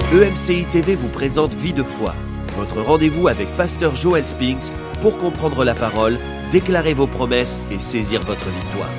EMCI TV vous présente Vie de foi, votre rendez-vous avec Pasteur Joel Spinks pour comprendre la parole, déclarer vos promesses et saisir votre victoire.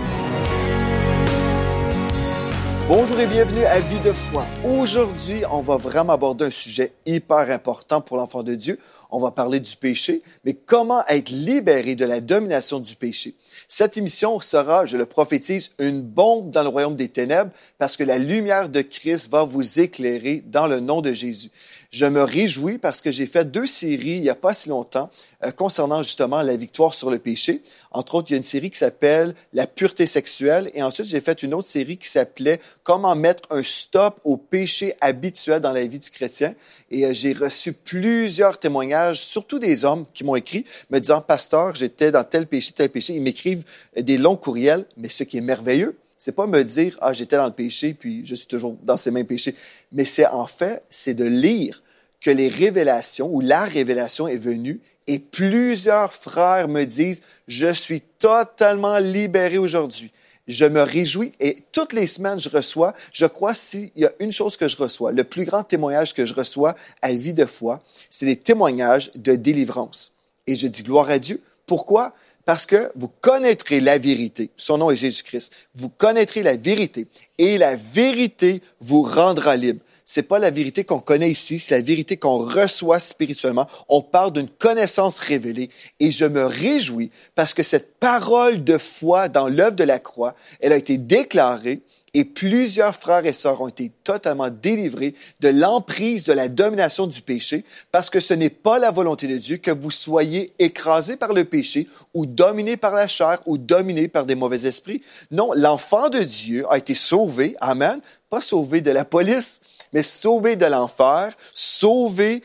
Bonjour et bienvenue à Vie de foi. Aujourd'hui, on va vraiment aborder un sujet hyper important pour l'enfant de Dieu. On va parler du péché, mais comment être libéré de la domination du péché. Cette émission sera, je le prophétise, une bombe dans le royaume des ténèbres parce que la lumière de Christ va vous éclairer dans le nom de Jésus. Je me réjouis parce que j'ai fait 2 séries il n'y a pas si longtemps concernant justement la victoire sur le péché. Entre autres, il y a une série qui s'appelle « La pureté sexuelle » et ensuite j'ai fait une autre série qui s'appelait « Comment mettre un stop au péché habituel dans la vie du chrétien ». Et j'ai reçu plusieurs témoignages, surtout des hommes qui m'ont écrit, me disant « Pasteur, j'étais dans tel péché, tel péché ». Ils m'écrivent des longs courriels, mais ce qui est merveilleux, c'est pas me dire « Ah, j'étais dans le péché, puis je suis toujours dans ces mêmes péchés ». Mais c'est de lire que les révélations ou la révélation est venue et plusieurs frères me disent « Je suis totalement libéré aujourd'hui ». Je me réjouis et toutes les semaines, je crois s'il y a une chose que je reçois, le plus grand témoignage que je reçois à Vie de foi, c'est des témoignages de délivrance. Et je dis gloire à Dieu. Pourquoi? Parce que vous connaîtrez la vérité. Son nom est Jésus-Christ. Vous connaîtrez la vérité et la vérité vous rendra libre. C'est pas la vérité qu'on connaît ici, c'est la vérité qu'on reçoit spirituellement. On parle d'une connaissance révélée et je me réjouis parce que cette parole de foi dans l'œuvre de la croix, elle a été déclarée et plusieurs frères et sœurs ont été totalement délivrés de l'emprise de la domination du péché parce que ce n'est pas la volonté de Dieu que vous soyez écrasés par le péché ou dominés par la chair ou dominés par des mauvais esprits. Non, l'enfant de Dieu a été sauvé, amen, pas sauvé de la police, mais sauvé de l'enfer, sauvé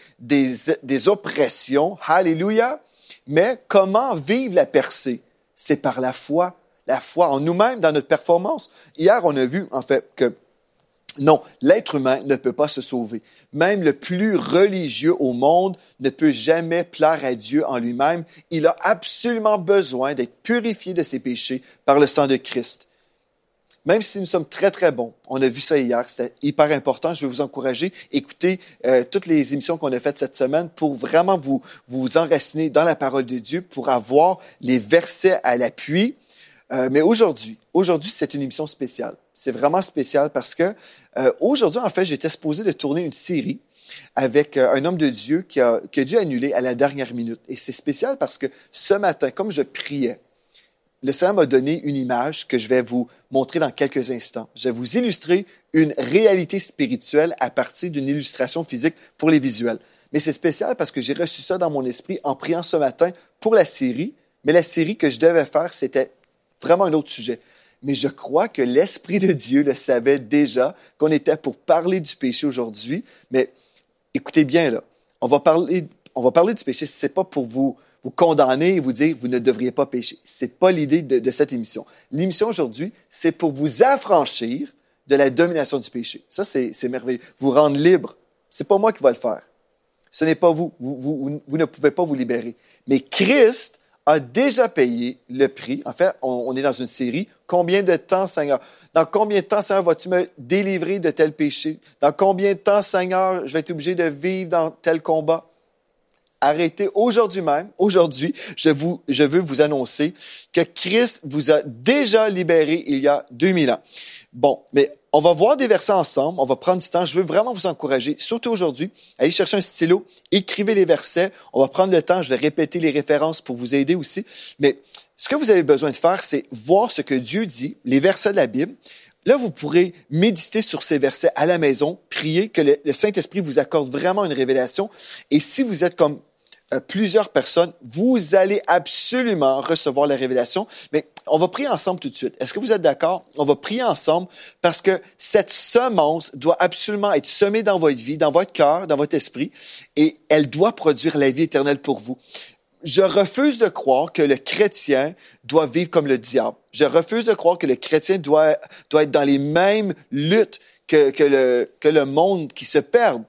des oppressions. Alléluia! Mais comment vivre la percée? C'est par la foi en nous-mêmes, dans notre performance. Hier, on a vu, en fait, que non, l'être humain ne peut pas se sauver. Même le plus religieux au monde ne peut jamais plaire à Dieu en lui-même. Il a absolument besoin d'être purifié de ses péchés par le sang de Christ. Même si nous sommes très, très bons, on a vu ça hier, c'était hyper important. Je vais vous encourager, écoutez toutes les émissions qu'on a faites cette semaine pour vraiment vous enraciner dans la parole de Dieu, pour avoir les versets à l'appui. Mais aujourd'hui, c'est une émission spéciale. C'est vraiment spécial parce que aujourd'hui, en fait, j'étais supposé de tourner une série avec un homme de Dieu qui a dû annuler à la dernière minute. Et c'est spécial parce que ce matin, comme je priais, le Seigneur m'a donné une image que je vais vous montrer dans quelques instants. Je vais vous illustrer une réalité spirituelle à partir d'une illustration physique pour les visuels. Mais c'est spécial parce que j'ai reçu ça dans mon esprit en priant ce matin pour la série. Mais la série que je devais faire, c'était vraiment un autre sujet. Mais je crois que l'Esprit de Dieu le savait déjà, qu'on était pour parler du péché aujourd'hui. Mais écoutez bien, là, on va parler du péché. C'est pas pour vous condamner et vous dire vous ne devriez pas pécher. C'est pas l'idée de cette émission. L'émission aujourd'hui, c'est pour vous affranchir de la domination du péché. Ça, c'est merveilleux. Vous rendre libre. C'est pas moi qui va le faire. Ce n'est pas vous. Vous ne pouvez pas vous libérer. Mais Christ a déjà payé le prix. En fait, on est dans une série. Combien de temps, Seigneur? Dans combien de temps, Seigneur, vas-tu me délivrer de tel péché? Dans combien de temps, Seigneur, je vais être obligé de vivre dans tel combat? Arrêtez aujourd'hui, je veux vous annoncer que Christ vous a déjà libéré il y a 2000 ans. Bon, mais on va voir des versets ensemble, on va prendre du temps. Je veux vraiment vous encourager, surtout aujourd'hui, allez chercher un stylo, écrivez les versets. On va prendre le temps, je vais répéter les références pour vous aider aussi. Mais ce que vous avez besoin de faire, c'est voir ce que Dieu dit, les versets de la Bible. Là, vous pourrez méditer sur ces versets à la maison, prier que le Saint-Esprit vous accorde vraiment une révélation. Et si vous êtes comme plusieurs personnes, vous allez absolument recevoir la révélation. Mais on va prier ensemble tout de suite. Est-ce que vous êtes d'accord? On va prier ensemble parce que cette semence doit absolument être semée dans votre vie, dans votre cœur, dans votre esprit, et elle doit produire la vie éternelle pour vous. Je refuse de croire que le chrétien doit vivre comme le diable. Je refuse de croire que le chrétien doit être dans les mêmes luttes que le monde qui se perd.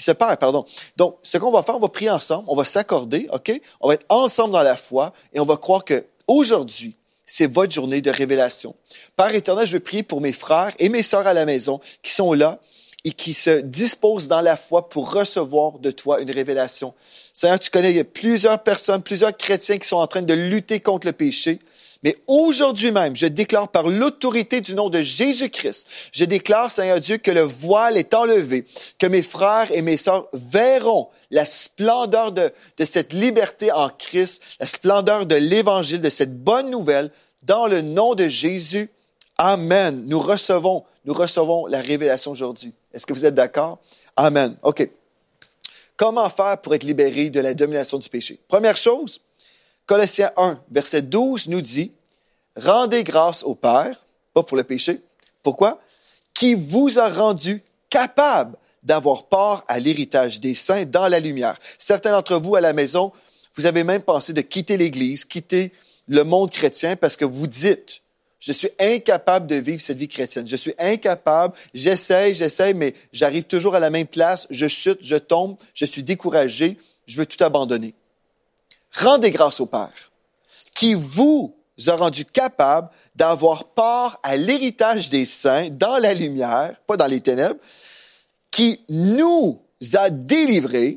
Donc, ce qu'on va faire, on va prier ensemble, on va s'accorder, OK? On va être ensemble dans la foi et on va croire que aujourd'hui, c'est votre journée de révélation. Père éternel, je veux prier pour mes frères et mes sœurs à la maison qui sont là et qui se disposent dans la foi pour recevoir de toi une révélation. Seigneur, tu connais, il y a plusieurs personnes, plusieurs chrétiens qui sont en train de lutter contre le péché. Mais aujourd'hui même, je déclare par l'autorité du nom de Jésus-Christ, je déclare, Seigneur Dieu, que le voile est enlevé, que mes frères et mes sœurs verront la splendeur de cette liberté en Christ, la splendeur de l'Évangile, de cette bonne nouvelle, dans le nom de Jésus. Amen. Nous recevons la révélation aujourd'hui. Est-ce que vous êtes d'accord? Amen. OK. Comment faire pour être libéré de la domination du péché? Première chose, Colossiens 1, verset 12 nous dit « Rendez grâce au Père, pas pour le péché. Pourquoi? Qui vous a rendu capable d'avoir part à l'héritage des saints dans la lumière. » Certains d'entre vous à la maison, vous avez même pensé de quitter l'Église, quitter le monde chrétien parce que vous dites « Je suis incapable de vivre cette vie chrétienne. Je suis incapable, j'essaye, mais j'arrive toujours à la même place, je chute, je tombe, je suis découragé, je veux tout abandonner. » Rendez grâce au Père, qui vous a rendu capable d'avoir part à l'héritage des saints dans la lumière, pas dans les ténèbres, qui nous a délivrés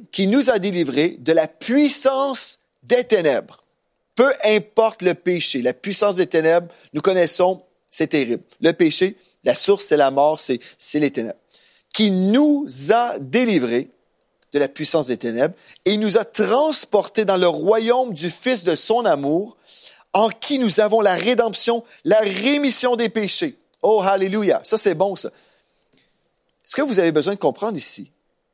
de la puissance des ténèbres. Peu importe le péché, la puissance des ténèbres, nous connaissons, c'est terrible. Le péché, la source, c'est la mort, c'est les ténèbres. Qui nous a délivrés de la puissance des ténèbres et nous a transportés dans le royaume du Fils de son amour, en qui nous avons la rédemption, la rémission des péchés. Oh, hallelujah! Ça, c'est bon, ça. Ce que vous avez besoin de comprendre ici,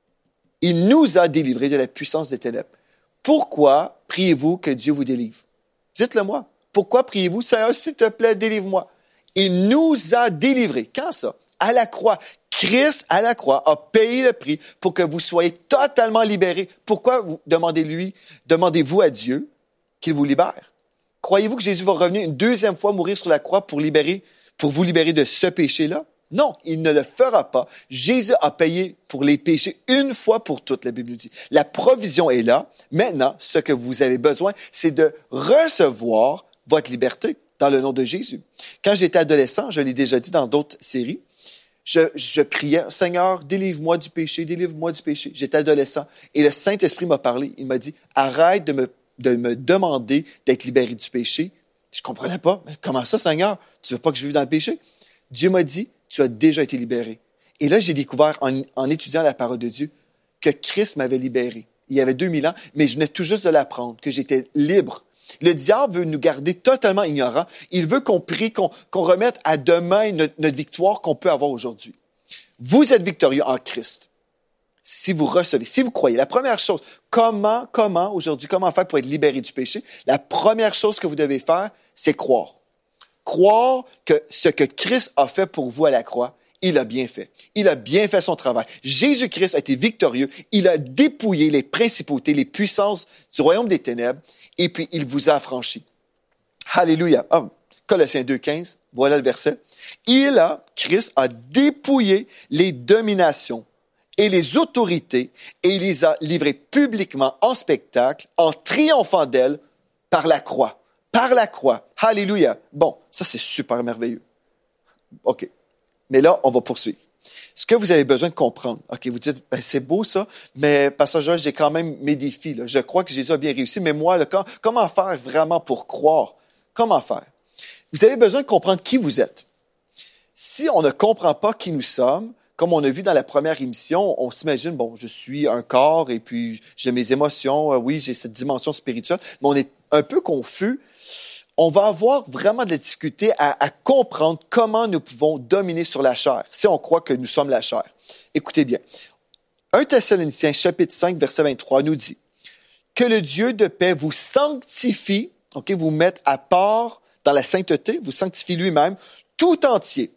il nous a délivrés de la puissance des ténèbres. Pourquoi priez-vous que Dieu vous délivre? Dites-le moi. Pourquoi priez-vous, Seigneur, s'il te plaît, délivre-moi? Il nous a délivrés. Quand ça? À la croix. Christ, à la croix, a payé le prix pour que vous soyez totalement libérés. Pourquoi demandez-vous à Dieu qu'il vous libère? Croyez-vous que Jésus va revenir une deuxième fois mourir sur la croix pour vous libérer de ce péché-là? Non, il ne le fera pas. Jésus a payé pour les péchés une fois pour toutes, la Bible nous dit. La provision est là. Maintenant, ce que vous avez besoin, c'est de recevoir votre liberté dans le nom de Jésus. Quand j'étais adolescent, je l'ai déjà dit dans d'autres séries, je priais, Seigneur, délivre-moi du péché, délivre-moi du péché. J'étais adolescent et le Saint-Esprit m'a parlé. Il m'a dit, arrête de me demander d'être libéré du péché. Je comprenais pas. Mais comment ça, Seigneur? Tu veux pas que je vive dans le péché? Dieu m'a dit, tu as déjà été libéré. Et là, j'ai découvert en étudiant la parole de Dieu que Christ m'avait libéré. Il y avait 2000 ans, mais je venais tout juste de l'apprendre, que j'étais libre. Le diable veut nous garder totalement ignorants. Il veut qu'on prie, qu'on remette à demain notre victoire qu'on peut avoir aujourd'hui. Vous êtes victorieux en Christ. Si vous recevez, si vous croyez. La première chose, comment faire pour être libéré du péché? La première chose que vous devez faire, c'est croire. Croire que ce que Christ a fait pour vous à la croix, il a bien fait. Il a bien fait son travail. Jésus-Christ a été victorieux. Il a dépouillé les principautés, les puissances du royaume des ténèbres, et puis il vous a affranchis. Alléluia. Colossiens 2,15, voilà le verset. Christ a dépouillé les dominations et les autorités, et il les a livrées publiquement en spectacle, en triomphant d'elles par la croix. Par la croix. Alléluia. Bon, ça c'est super merveilleux. OK. Mais là, on va poursuivre. Ce que vous avez besoin de comprendre, OK, vous dites, c'est beau ça, mais Pasteur Joël, j'ai quand même mes défis. Là. Je crois que Jésus a bien réussi, mais moi, comment faire vraiment pour croire? Comment faire? Vous avez besoin de comprendre qui vous êtes. Si on ne comprend pas qui nous sommes, comme on a vu dans la première émission, on s'imagine, bon, je suis un corps et puis j'ai mes émotions, oui, j'ai cette dimension spirituelle, mais on est un peu confus. On va avoir vraiment de la difficulté à comprendre comment nous pouvons dominer sur la chair, si on croit que nous sommes la chair. Écoutez bien. 1 Thessaloniciens, chapitre 5, verset 23, nous dit que le Dieu de paix vous sanctifie, vous mette à part dans la sainteté, vous sanctifie lui-même, tout entier,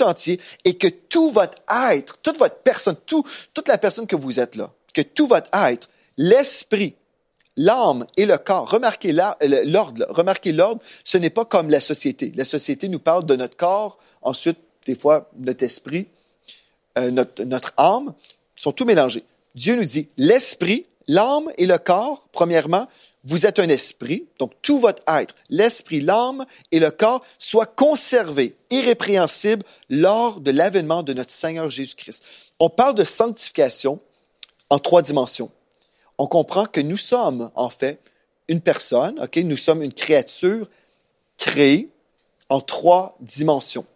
et que tout votre être, toute votre personne, toute la personne que vous êtes là, que tout votre être, l'esprit, l'âme et le corps. Remarquez l'ordre. Ce n'est pas comme la société. La société nous parle de notre corps, ensuite, des fois, notre esprit, notre âme, sont tous mélangés. Dieu nous dit, l'esprit, l'âme et le corps, premièrement, vous êtes un esprit, donc tout votre être, l'esprit, l'âme et le corps, soient conservés, irrépréhensibles lors de l'avènement de notre Seigneur Jésus-Christ. On parle de sanctification en 3 dimensions. On comprend que nous sommes, en fait, une personne, ok? Nous sommes une créature créée en 3 dimensions.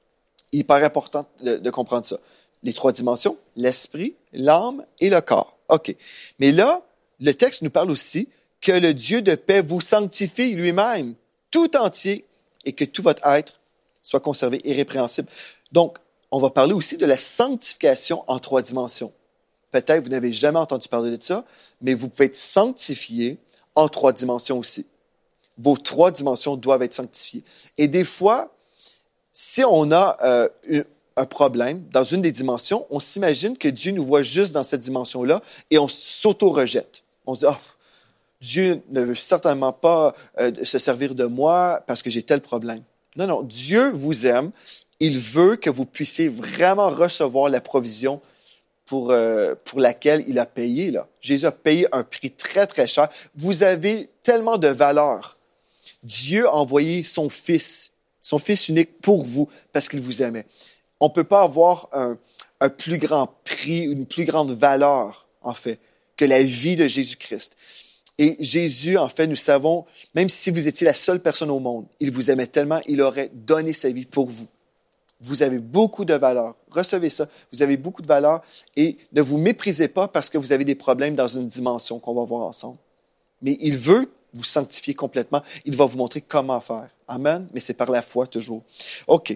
Hyper important de comprendre ça. Les 3 dimensions, l'esprit, l'âme et le corps. OK. Mais là, le texte nous parle aussi que le Dieu de paix vous sanctifie lui-même, tout entier, et que tout votre être soit conservé irrépréhensible. Donc, on va parler aussi de la sanctification en 3 dimensions. Peut-être vous n'avez jamais entendu parler de ça, mais vous pouvez être sanctifié en 3 dimensions aussi. Vos 3 dimensions doivent être sanctifiées. Et des fois, si on a un problème dans une des dimensions, on s'imagine que Dieu nous voit juste dans cette dimension-là et on s'auto-rejette. On se dit, Dieu ne veut certainement pas se servir de moi parce que j'ai tel problème. Non, Dieu vous aime. Il veut que vous puissiez vraiment recevoir la provision pour laquelle il a payé. Là. Jésus a payé un prix très, très cher. Vous avez tellement de valeur. Dieu a envoyé son Fils unique pour vous parce qu'il vous aimait. On ne peut pas avoir un plus grand prix, une plus grande valeur, en fait, que la vie de Jésus-Christ. Et Jésus, en fait, nous savons, même si vous étiez la seule personne au monde, il vous aimait tellement, il aurait donné sa vie pour vous. Vous avez beaucoup de valeur. Recevez ça. Vous avez beaucoup de valeur et ne vous méprisez pas parce que vous avez des problèmes dans une dimension qu'on va voir ensemble. Mais il veut vous sanctifier complètement. Il va vous montrer comment faire. Amen. Mais c'est par la foi toujours. OK.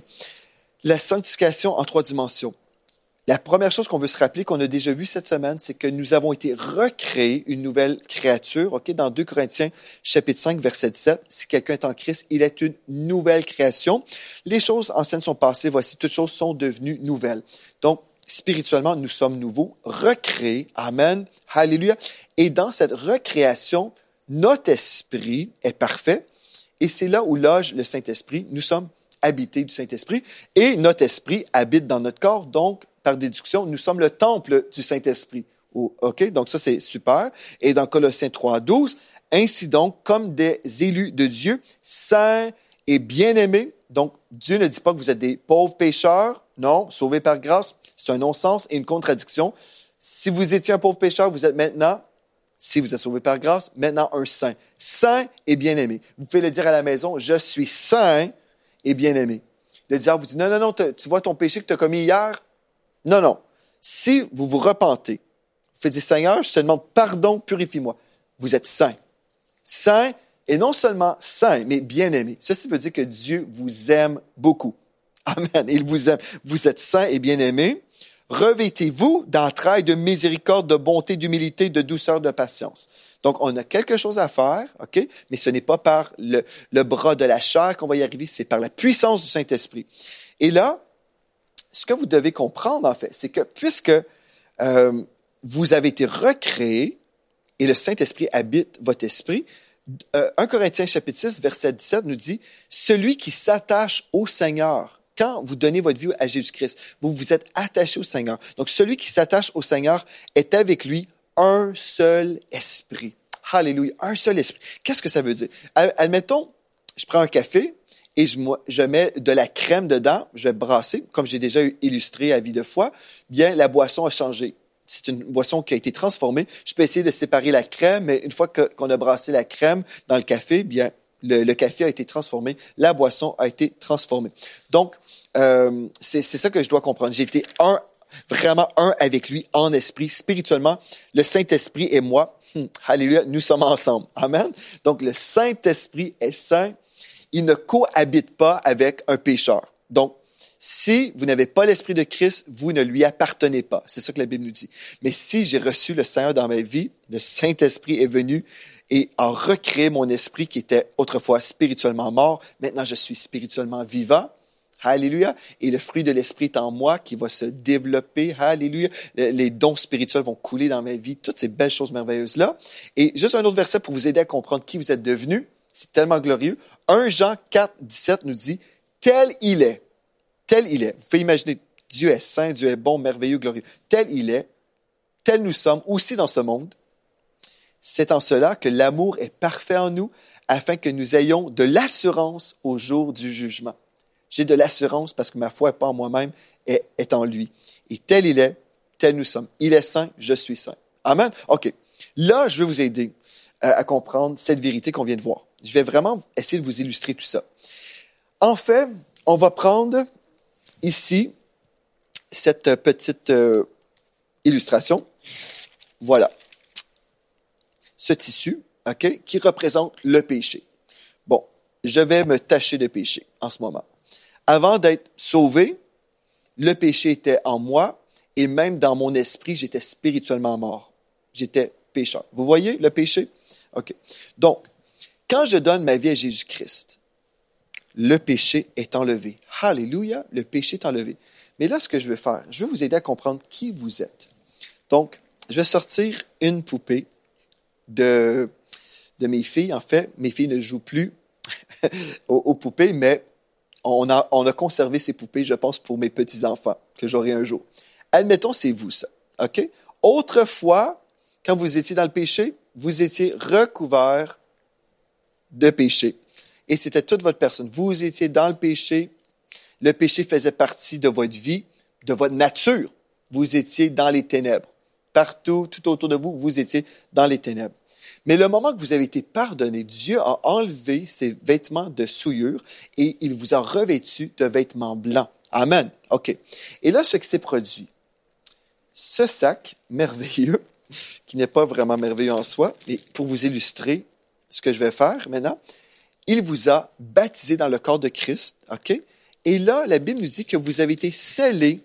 La sanctification en 3 dimensions. La première chose qu'on veut se rappeler, qu'on a déjà vu cette semaine, c'est que nous avons été recréés une nouvelle créature. OK? Dans 2 Corinthiens, chapitre 5, verset 17, si quelqu'un est en Christ, il est une nouvelle création. Les choses anciennes sont passées, voici, toutes choses sont devenues nouvelles. Donc, spirituellement, nous sommes nouveaux, recréés. Amen. Alléluia. Et dans cette recréation, notre esprit est parfait. Et c'est là où loge le Saint-Esprit. Nous sommes habités du Saint-Esprit. Et notre esprit habite dans notre corps. Donc, par déduction, nous sommes le temple du Saint-Esprit. OK? Donc, ça, c'est super. Et dans Colossiens 3, 12, ainsi donc, comme des élus de Dieu, saints et bien-aimés. Donc, Dieu ne dit pas que vous êtes des pauvres pécheurs. Non, sauvés par grâce. C'est un non-sens et une contradiction. Si vous étiez un pauvre pécheur, vous êtes maintenant, si vous êtes sauvé par grâce, maintenant un saint. Saint et bien-aimé. Vous pouvez le dire à la maison, je suis saint et bien-aimé. Le diable vous dit, non, tu vois ton péché que tu as commis hier? Non. Si vous vous repentez, vous faites dire, Seigneur, je te demande pardon, purifie-moi. Vous êtes saint. Saint, et non seulement saint, mais bien-aimé. Ceci veut dire que Dieu vous aime beaucoup. Amen. Il vous aime. Vous êtes saint et bien-aimé. Revêtez-vous d'entrailles, de miséricorde, de bonté, d'humilité, de douceur, de patience. Donc, on a quelque chose à faire, OK? Mais ce n'est pas par le bras de la chair qu'on va y arriver, c'est par la puissance du Saint-Esprit. Et là, ce que vous devez comprendre, en fait, c'est que puisque vous avez été recréés et le Saint-Esprit habite votre esprit, 1 Corinthiens chapitre 6, verset 17 nous dit « Celui qui s'attache au Seigneur ». Quand vous donnez votre vie à Jésus-Christ, vous vous êtes attaché au Seigneur. Donc, celui qui s'attache au Seigneur est avec lui un seul esprit. Alléluia, un seul esprit. Qu'est-ce que ça veut dire? Admettons, je prends un café et je mets de la crème dedans, je vais brasser, comme j'ai déjà illustré à Vie de foi, bien, la boisson a changé. C'est une boisson qui a été transformée. Je peux essayer de séparer la crème, mais une fois qu'on a brassé la crème dans le café, bien, le café a été transformé, la boisson a été transformée. Donc, c'est ça que je dois comprendre. J'ai été vraiment un avec lui en esprit, spirituellement. Le Saint-Esprit et moi, alléluia, nous sommes ensemble. Amen. Donc, le Saint-Esprit est saint. Il ne cohabite pas avec un pécheur. Donc, si vous n'avez pas l'Esprit de Christ, vous ne lui appartenez pas. C'est ça que la Bible nous dit. Mais si j'ai reçu le Seigneur dans ma vie, le Saint-Esprit est venu et a recréé mon esprit qui était autrefois spirituellement mort. Maintenant, je suis spirituellement vivant. Alléluia. Et le fruit de l'esprit est en moi qui va se développer. Alléluia. Les dons spirituels vont couler dans ma vie. Toutes ces belles choses merveilleuses-là. Et juste un autre verset pour vous aider à comprendre qui vous êtes devenus. C'est tellement glorieux. 1 Jean 4, 17 nous dit, tel il est. Tel il est. Vous pouvez imaginer, Dieu est saint, Dieu est bon, merveilleux, glorieux. Tel il est. Tel nous sommes aussi dans ce monde. C'est en cela que l'amour est parfait en nous, afin que nous ayons de l'assurance au jour du jugement. J'ai de l'assurance parce que ma foi n'est pas en moi-même, est en lui. Et tel il est, tel nous sommes. Il est saint, je suis saint. Amen? OK. Là, je vais vous aider à comprendre cette vérité qu'on vient de voir. Je vais vraiment essayer de vous illustrer tout ça. En fait, on va prendre ici cette petite illustration. Voilà. Ce tissu, OK, qui représente le péché. Bon, je vais me tacher de péché en ce moment. Avant d'être sauvé, le péché était en moi et même dans mon esprit, j'étais spirituellement mort. J'étais pécheur. Vous voyez le péché? OK. Donc, quand je donne ma vie à Jésus-Christ, le péché est enlevé. Alléluia, le péché est enlevé. Mais là, ce que je vais faire, je vais vous aider à comprendre qui vous êtes. Donc, je vais sortir une poupée de mes filles. En fait, mes filles ne jouent plus aux poupées, mais on a conservé ces poupées, je pense, pour mes petits-enfants, que j'aurai un jour. Admettons, c'est vous, ça. OK? Autrefois, quand vous étiez dans le péché, vous étiez recouvert de péché. Et c'était toute votre personne. Vous étiez dans le péché. Le péché faisait partie de votre vie, de votre nature. Vous étiez dans les ténèbres. Partout, tout autour de vous, vous étiez dans les ténèbres. Mais le moment que vous avez été pardonné, Dieu a enlevé ses vêtements de souillure et il vous a revêtu de vêtements blancs. Amen. OK. Et là, ce qui s'est produit, ce sac merveilleux, qui n'est pas vraiment merveilleux en soi, et pour vous illustrer ce que je vais faire maintenant, il vous a baptisé dans le corps de Christ. OK? Et là, la Bible nous dit que vous avez été scellés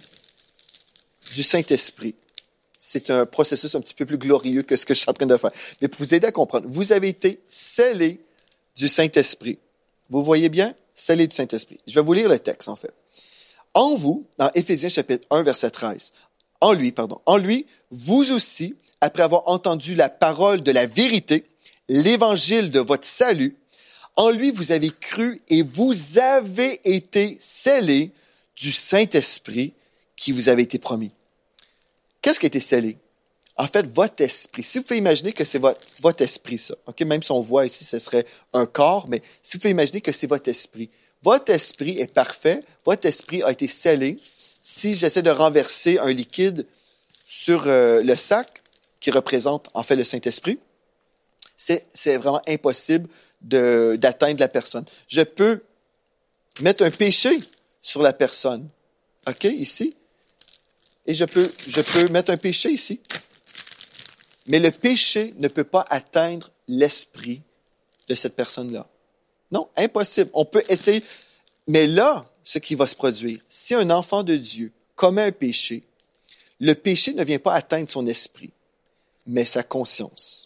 du Saint-Esprit. C'est un processus un petit peu plus glorieux que ce que je suis en train de faire. Mais pour vous aider à comprendre, vous avez été scellés du Saint-Esprit. Vous voyez bien? Scellés du Saint-Esprit. Je vais vous lire le texte, en fait. En vous, dans Éphésiens chapitre 1, verset 13, en lui, vous aussi, après avoir entendu la parole de la vérité, l'évangile de votre salut, en lui vous avez cru et vous avez été scellés du Saint-Esprit qui vous avait été promis. Qu'est-ce qui a été scellé? En fait, votre esprit. Si vous pouvez imaginer que c'est votre esprit, ça. OK? Même si on voit ici, ce serait un corps, mais si vous pouvez imaginer que c'est votre esprit. Votre esprit est parfait. Votre esprit a été scellé. Si j'essaie de renverser un liquide sur le sac, qui représente en fait le Saint-Esprit, c'est vraiment impossible d'atteindre la personne. Je peux mettre un péché sur la personne. OK? Ici. Et je peux mettre un péché ici. Mais le péché ne peut pas atteindre l'esprit de cette personne-là. Non, impossible. On peut essayer. Mais là, ce qui va se produire, si un enfant de Dieu commet un péché, le péché ne vient pas atteindre son esprit, mais sa conscience.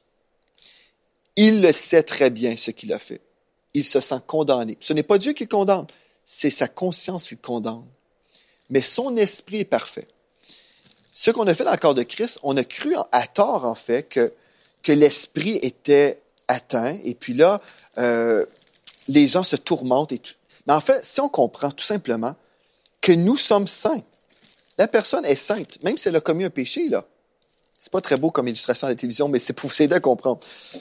Il le sait très bien ce qu'il a fait. Il se sent condamné. Ce n'est pas Dieu qui le condamne, c'est sa conscience qui le condamne. Mais son esprit est parfait. Ce qu'on a fait dans le corps de Christ, on a cru à tort, en fait, que l'esprit était atteint. Et puis là, les gens se tourmentent et tout. Mais en fait, si on comprend tout simplement que nous sommes saints, la personne est sainte, même si elle a commis un péché, là. C'est pas très beau comme illustration à la télévision, mais c'est pour vous aider à comprendre.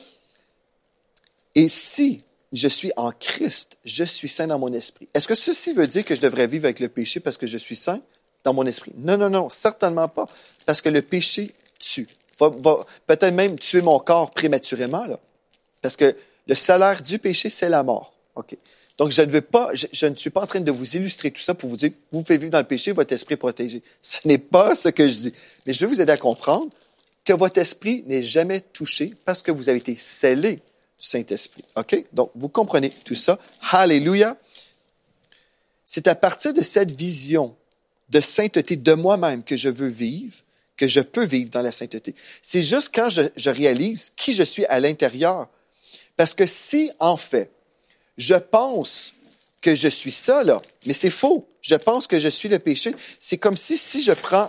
Et si je suis en Christ, je suis saint dans mon esprit. Est-ce que ceci veut dire que je devrais vivre avec le péché parce que je suis saint dans mon esprit? Non, certainement pas. Parce que le péché tue. Va peut-être même tuer mon corps prématurément, là. Parce que le salaire du péché, c'est la mort. OK. Donc, je ne suis pas en train de vous illustrer tout ça pour vous dire, vous pouvez vivre dans le péché, votre esprit est protégé. Ce n'est pas ce que je dis. Mais je veux vous aider à comprendre que votre esprit n'est jamais touché parce que vous avez été scellé du Saint-Esprit. OK? Donc, vous comprenez tout ça. Alléluia. C'est à partir de cette vision de sainteté de moi-même que je veux vivre, que je peux vivre dans la sainteté. C'est juste quand je réalise qui je suis à l'intérieur. Parce que si, en fait, je pense que je suis ça, là, mais c'est faux. Je pense que je suis le péché. C'est comme si je prends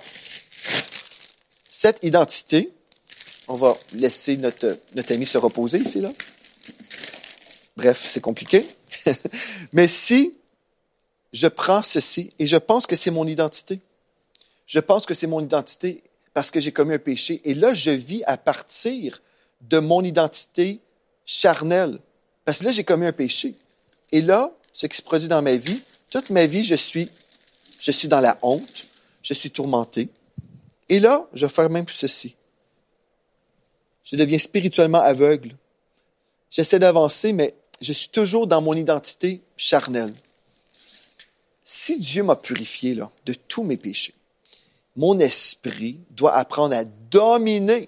cette identité, on va laisser notre ami se reposer ici, là. Bref, c'est compliqué. Mais si je prends ceci et je pense que c'est mon identité, je pense que c'est mon identité parce que j'ai commis un péché, et là, je vis à partir de mon identité charnelle. Parce que là, j'ai commis un péché. Et là, ce qui se produit dans ma vie, toute ma vie, je suis dans la honte, je suis tourmenté. Et là, je vais faire même ceci. Je deviens spirituellement aveugle. J'essaie d'avancer, mais je suis toujours dans mon identité charnelle. Si Dieu m'a purifié là, de tous mes péchés, mon esprit doit apprendre à dominer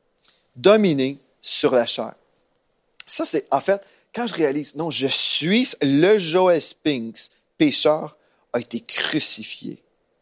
sur la chair. Ça, c'est, en fait, quand je réalise, non, je suis le Joel Spinks, pécheur, a été crucifié.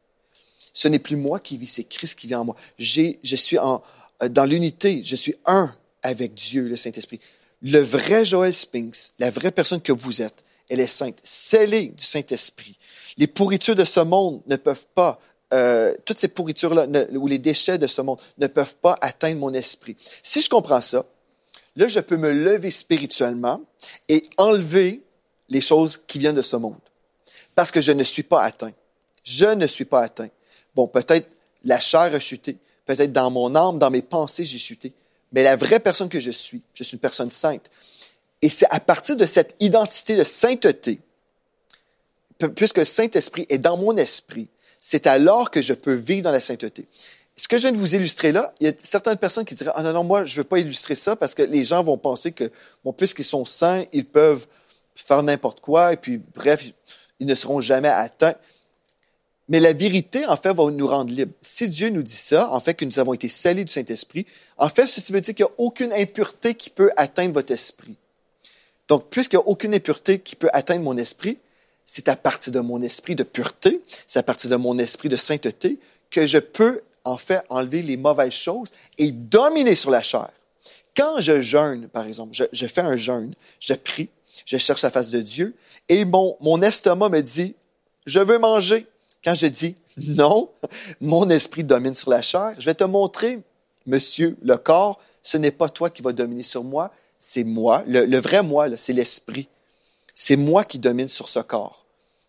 Ce n'est plus moi qui vis, c'est Christ qui vit en moi. Je suis dans l'unité, je suis un avec Dieu, le Saint-Esprit. Le vrai Joel Spinks, la vraie personne que vous êtes, elle est sainte, scellée du Saint-Esprit. Les pourritures de ce monde ne peuvent pas, toutes ces pourritures-là, ou les déchets de ce monde, ne peuvent pas atteindre mon esprit. Si je comprends ça, là, je peux me lever spirituellement et enlever les choses qui viennent de ce monde. Parce que je ne suis pas atteint. Je ne suis pas atteint. Bon, peut-être la chair a chuté, peut-être dans mon âme, dans mes pensées, j'ai chuté. Mais la vraie personne que je suis une personne sainte. Et c'est à partir de cette identité de sainteté, puisque le Saint-Esprit est dans mon esprit, c'est alors que je peux vivre dans la sainteté. Ce que je viens de vous illustrer là, il y a certaines personnes qui diraient « Ah non, moi, je ne veux pas illustrer ça parce que les gens vont penser que, bon, puisqu'ils sont saints, ils peuvent faire n'importe quoi et puis, bref, ils ne seront jamais atteints. » Mais la vérité, en fait, va nous rendre libres. Si Dieu nous dit ça, en fait, que nous avons été scellés du Saint-Esprit, en fait, ceci veut dire qu'il n'y a aucune impureté qui peut atteindre votre esprit. Donc, puisqu'il n'y a aucune impureté qui peut atteindre mon esprit, c'est à partir de mon esprit de pureté, c'est à partir de mon esprit de sainteté que je peux, en fait, enlever les mauvaises choses et dominer sur la chair. Quand je jeûne, par exemple, je fais un jeûne, je prie, je cherche la face de Dieu et mon estomac me dit « Je veux manger ». Quand je dis « Non », mon esprit domine sur la chair. Je vais te montrer, monsieur, le corps, ce n'est pas toi qui vas dominer sur moi, c'est moi. Le vrai moi, là, c'est l'esprit. C'est moi qui domine sur ce corps.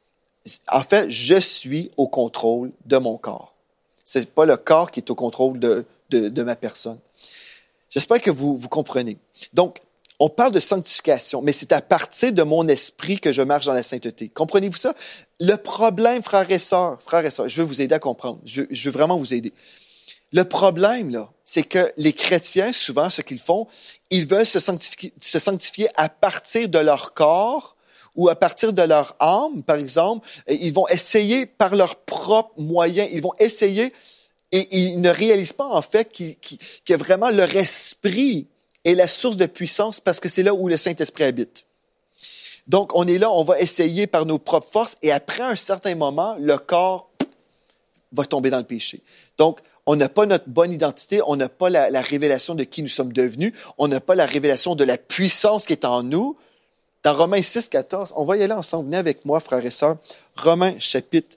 En fait, je suis au contrôle de mon corps. Ce n'est pas le corps qui est au contrôle de ma personne. J'espère que vous comprenez. Donc, on parle de sanctification, mais c'est à partir de mon esprit que je marche dans la sainteté. Comprenez-vous ça? Le problème, frères et sœurs, je veux vous aider à comprendre. Je veux vraiment vous aider. Le problème, là, c'est que les chrétiens, souvent, ce qu'ils font, ils veulent se sanctifier à partir de leur corps ou à partir de leur âme, par exemple. Ils vont essayer par leurs propres moyens. Ils vont essayer et ils ne réalisent pas, en fait, que vraiment leur esprit est la source de puissance parce que c'est là où le Saint-Esprit habite. Donc, on est là, on va essayer par nos propres forces et après un certain moment, le corps va tomber dans le péché. Donc, on n'a pas notre bonne identité, on n'a pas la révélation de qui nous sommes devenus, on n'a pas la révélation de la puissance qui est en nous. Dans Romains 6, 14, on va y aller ensemble. Venez avec moi, frères et sœurs. Romains chapitre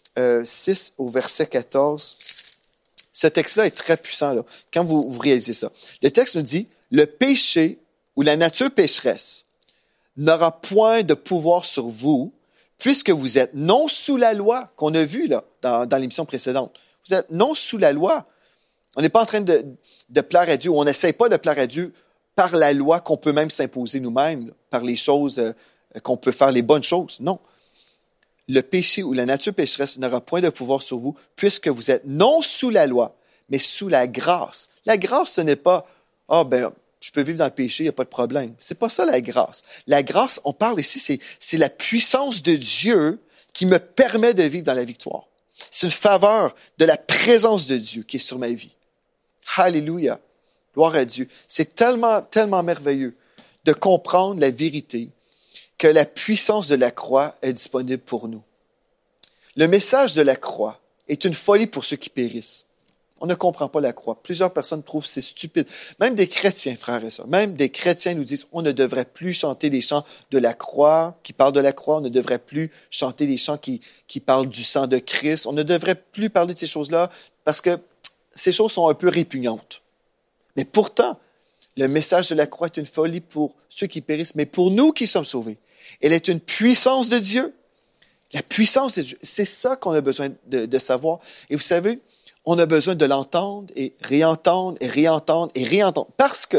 6 au verset 14. Ce texte-là est très puissant là, quand vous réalisez ça. Le texte nous dit « Le péché ou la nature pécheresse n'aura point de pouvoir sur vous, puisque vous êtes non sous la loi, qu'on a vu là, dans l'émission précédente. Vous êtes non sous la loi. On n'est pas en train de plaire à Dieu. On n'essaie pas de plaire à Dieu par la loi qu'on peut même s'imposer nous-mêmes, par les choses qu'on peut faire, les bonnes choses. Non. Le péché ou la nature pécheresse n'aura point de pouvoir sur vous, puisque vous êtes non sous la loi, mais sous la grâce. La grâce, ce n'est pas « Ah, ben, je peux vivre dans le péché, il n'y a pas de problème. » C'est pas ça, la grâce. La grâce, on parle ici, c'est la puissance de Dieu qui me permet de vivre dans la victoire. C'est une faveur de la présence de Dieu qui est sur ma vie. Alléluia. Gloire à Dieu. C'est tellement, tellement merveilleux de comprendre la vérité que la puissance de la croix est disponible pour nous. Le message de la croix est une folie pour ceux qui périssent. On ne comprend pas la croix. Plusieurs personnes trouvent que c'est stupide. Même des chrétiens, frères et sœurs, même des chrétiens nous disent on ne devrait plus chanter des chants de la croix, qui parlent de la croix. On ne devrait plus chanter des chants qui parlent du sang de Christ. On ne devrait plus parler de ces choses-là parce que ces choses sont un peu répugnantes. Mais pourtant, le message de la croix est une folie pour ceux qui périssent, mais pour nous qui sommes sauvés. Elle est une puissance de Dieu. La puissance de Dieu, c'est ça qu'on a besoin de savoir. Et vous savez, on a besoin de l'entendre et réentendre et réentendre et réentendre. Parce que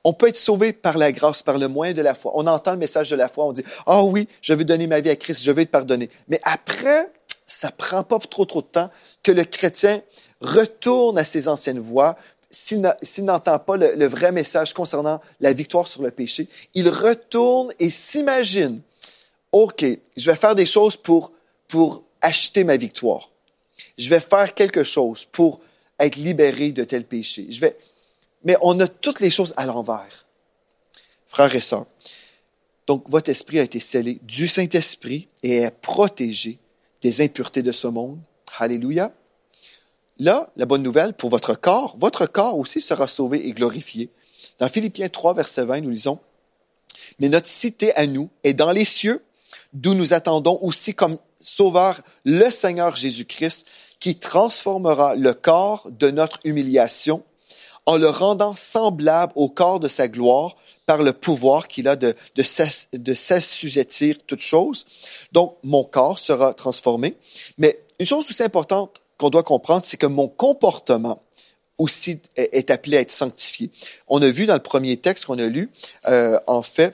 On peut être sauvé par la grâce, par le moyen de la foi. On entend le message de la foi, on dit « Ah oui, je veux donner ma vie à Christ, je veux être pardonné. » Mais après, ça prend pas trop de temps que le chrétien retourne à ses anciennes voies. S'il n'entend pas le vrai message concernant la victoire sur le péché, il retourne et s'imagine « OK, je vais faire des choses pour acheter ma victoire. Je vais faire quelque chose pour être libéré de tel péché. Mais on a toutes les choses à l'envers. Frères et sœurs, donc votre esprit a été scellé du Saint-Esprit et est protégé des impuretés de ce monde. Alléluia. Là, la bonne nouvelle pour votre corps aussi sera sauvé et glorifié. Dans Philippiens 3, verset 20, nous lisons « Mais notre cité à nous est dans les cieux, d'où nous attendons aussi comme Sauveur le Seigneur Jésus-Christ, qui transformera le corps de notre humiliation en le rendant semblable au corps de sa gloire par le pouvoir qu'il a de s'assujettir toutes choses. » Donc, mon corps sera transformé. Mais une chose aussi importante qu'on doit comprendre, c'est que mon comportement aussi est appelé à être sanctifié. On a vu dans le premier texte qu'on a lu, en fait,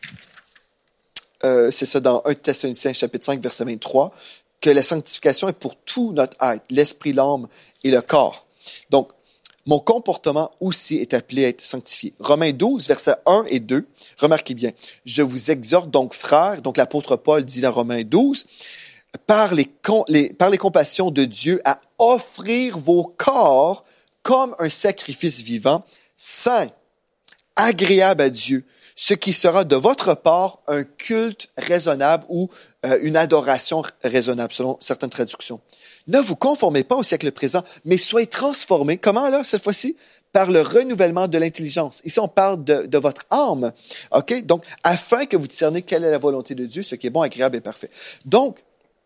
c'est ça dans 1 Thessaloniciens chapitre 5, verset 23, que la sanctification est pour tout notre être, l'esprit, l'âme et le corps. Donc, mon comportement aussi est appelé à être sanctifié. Romains 12, versets 1 et 2, remarquez bien, « Je vous exhorte donc, frères », donc l'apôtre Paul dit dans Romains 12, « par les compassions de Dieu, à offrir vos corps comme un sacrifice vivant, saint, agréable à Dieu, ce qui sera de votre part un culte raisonnable ou une adoration raisonnable, selon certaines traductions. Ne vous conformez pas au siècle présent, mais soyez transformés. Comment là, cette fois-ci? Par le renouvellement de l'intelligence. Ici, on parle de votre âme. OK? Donc, afin que vous discerniez quelle est la volonté de Dieu, ce qui est bon, agréable et parfait. Donc,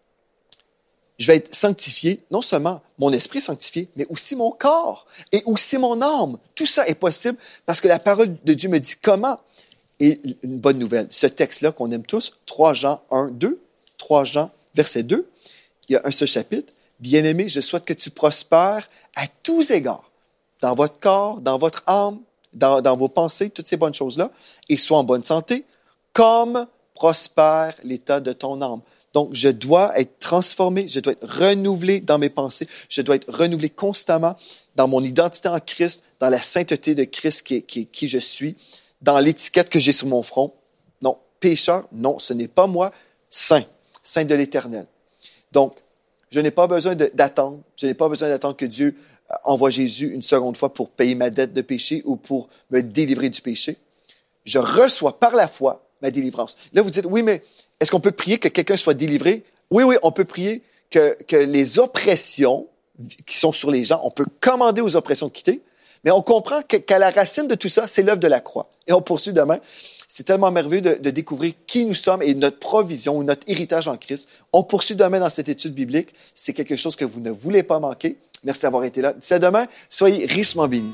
je vais être sanctifié, non seulement mon esprit sanctifié, mais aussi mon corps et aussi mon âme. Tout ça est possible parce que la parole de Dieu me dit comment. Et une bonne nouvelle, ce texte-là qu'on aime tous, 3 Jean 1, 2, 3 Jean, verset 2, il y a un seul chapitre. « Bien-aimé, je souhaite que tu prospères à tous égards, dans votre corps, dans votre âme, dans vos pensées, toutes ces bonnes choses-là, et sois en bonne santé, comme prospère l'état de ton âme. » Donc, je dois être transformé, je dois être renouvelé dans mes pensées, je dois être renouvelé constamment dans mon identité en Christ, dans la sainteté de Christ qui je suis, dans l'étiquette que j'ai sur mon front. Non, pécheur, non, ce n'est pas moi, saint de l'Éternel. Donc, je n'ai pas besoin d'attendre, que Dieu envoie Jésus une seconde fois pour payer ma dette de péché ou pour me délivrer du péché. Je reçois par la foi ma délivrance. Là, vous dites, oui, mais est-ce qu'on peut prier que quelqu'un soit délivré? Oui, on peut prier que les oppressions qui sont sur les gens, on peut commander aux oppressions de quitter, mais on comprend qu'à la racine de tout ça, c'est l'œuvre de la croix. Et on poursuit demain. C'est tellement merveilleux de découvrir qui nous sommes et notre provision ou notre héritage en Christ. On poursuit demain dans cette étude biblique. C'est quelque chose que vous ne voulez pas manquer. Merci d'avoir été là. D'ici à demain, soyez richement bénis.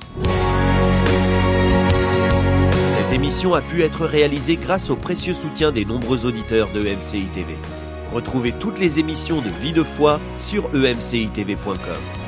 Cette émission a pu être réalisée grâce au précieux soutien des nombreux auditeurs de EMCI TV. Retrouvez toutes les émissions de Vie de foi sur emcitv.com.